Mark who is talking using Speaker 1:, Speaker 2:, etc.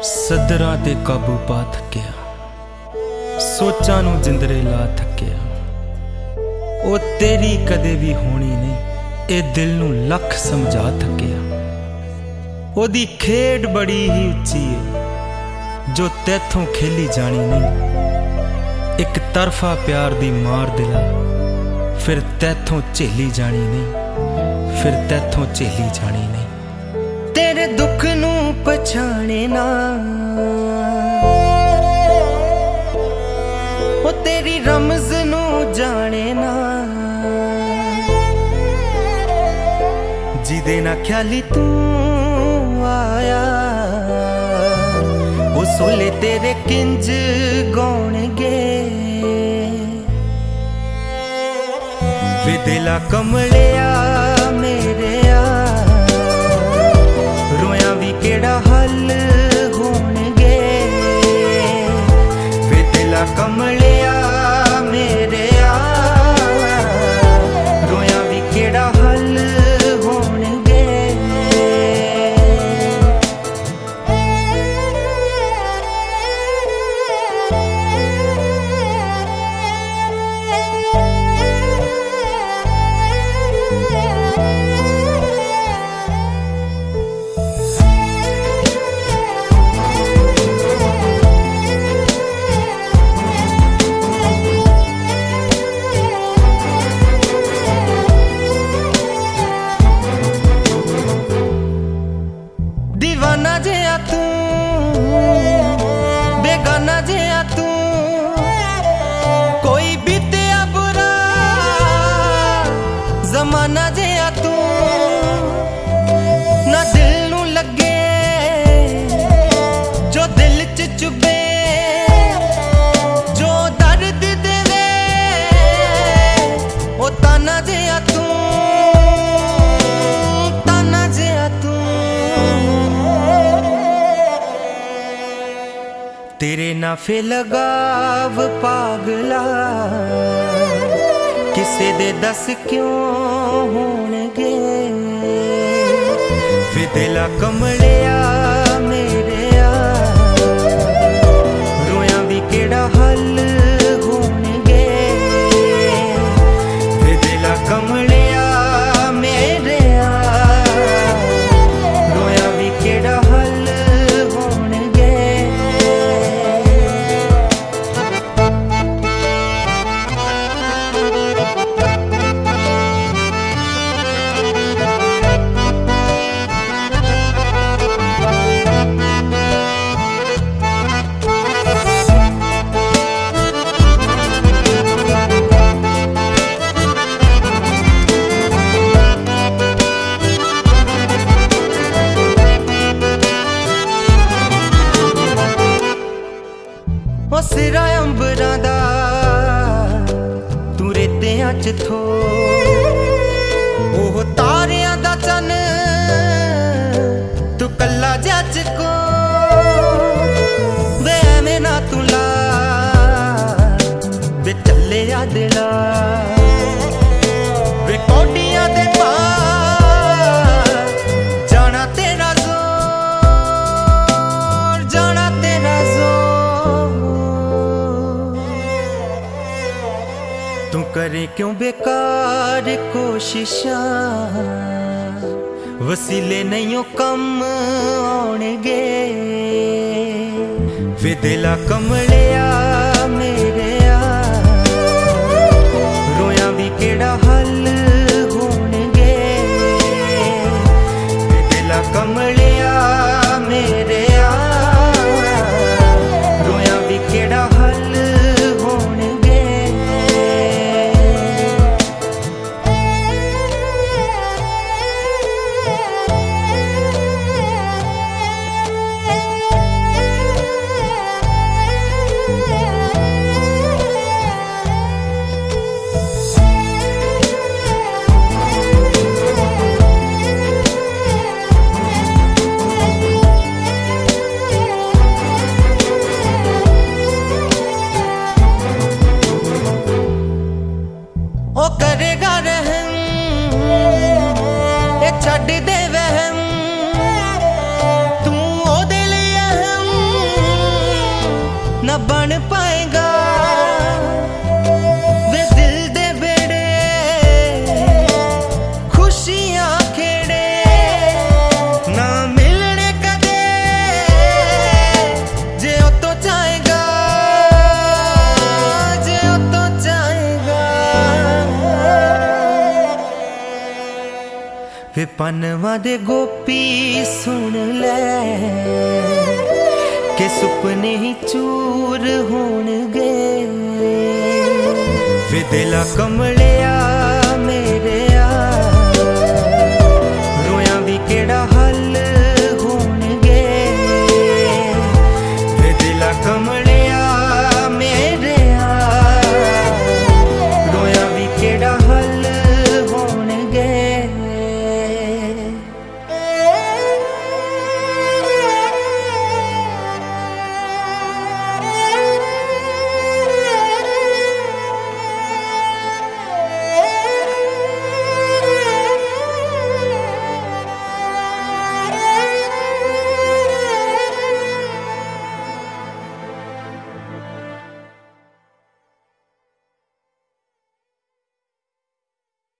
Speaker 1: ਸਦਰਾਂ ਤੇ ਕਾਬੂ ਪਾ ਥੱਕਿਆ, ਸੋਚਾਂ ਨੂੰ ਜਿੰਦਰੇ ਲਾ ਥੱਕਿਆ। ਉਹ ਤੇਰੀ ਕਦੇ ਵੀ ਹੋਣੀ ਨਹੀਂ, ਇਹ ਦਿਲ ਨੂੰ ਲੱਖ ਸਮਝਾ ਥੱਕਿਆ। ਉਹਦੀ ਖੇਡ ਬੜੀ ਹੀ ਉੱਚੀ ਏ ਜੋ ਤੈਥੋਂ ਖੇਲੀ ਜਾਣੀ ਨਹੀਂ। ਇੱਕ ਤਰਫਾ ਪਿਆਰ ਦੀ ਮਾਰ ਦਿਲਾ, ਫਿਰ ਤੈਥੋਂ ਝੇਲੀ ਜਾਣੀ ਨਹੀਂ, ਫਿਰ ਤੈਥੋਂ ਝੇਲੀ ਜਾਣੀ ਨਹੀਂ। तेरे दुख नू पछाणे ना, ओ तेरी रमज नू जाने ना, जिदे ना ख्याली तू आया वो सोले तेरे किंज गौणगे। वे दिला कमलिया मेरे केड़ा हल होणगे। वे दिला कमलिया मेरे रोया भी केड़ा हल होणगे। दीवाना जिया तू, बेगाना जिया तू, कोई बीतिया बुरा जमाना जिया तू। ना दिल नू लगे जो दिल च चुभे, जो दर्द देवे ओ ताना जिया तू, ताना जिया तू। तेरे नाफे लगाव पागला, किसे दे दस क्यों होणगे। वे दिला कमलिया मेरे रोया भी केड़ा हल होणगे। वे दिला कमलिया मेरे रोया भी केड़ा हल होणगे। सिरा अंबरां दा तू रेतियां च थो, ओह तारियां दा चन तू कल्ला जज को। वे एवें ना तू ला वे चले आ दिला, वे कोडियां दे पार जाना तेरा जोर, जाना तेरा जोर। तू करे क्यों बेकार कोशिशां, वसीले नहीं ओ कम आउणगे। वे दिला कमलिया मेरे रोया भी केड़ा हल होणगे। वे दिला कमलिया मेरे रोया भी केड़ा हल होणगे। न बन पाएगा। वे दिल दे बेड़े खुशियां खेड़े ना मिलने कदे जे ओ तो चाहेगा, जे ओ तो चाहेगा। वे पनवा दे गोपी सुन ले के सुपने ही चूर होणगे। वे दिला कमलिया